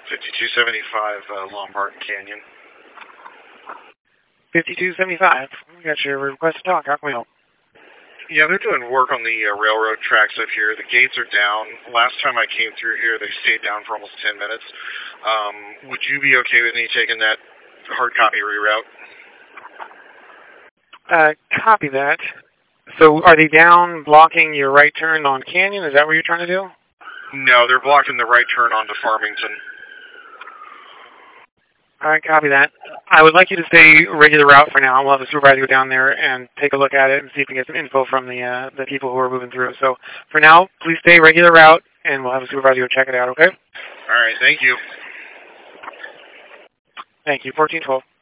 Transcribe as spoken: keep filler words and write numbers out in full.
fifty-two seventy-five uh, Lombard Canyon. fifty-two seventy-five. We got your request to talk. How can we help? Yeah, they're doing work on the uh, railroad tracks up here. The gates are down. Last time I came through here, they stayed down for almost ten minutes. Um, would you be okay with me taking that hard copy reroute? Uh, copy that. So are they down blocking your right turn on Canyon? Is that what you're trying to do? No, they're blocking the right turn onto Farmington. All right, copy that. I would like you to stay regular route for now. We'll have a supervisor go down there and take a look at it and see if we can get some info from the uh, the people who are moving through. So for now, please stay regular route, and we'll have a supervisor go check it out, okay? All right, thank you. Thank you. fourteen twelve.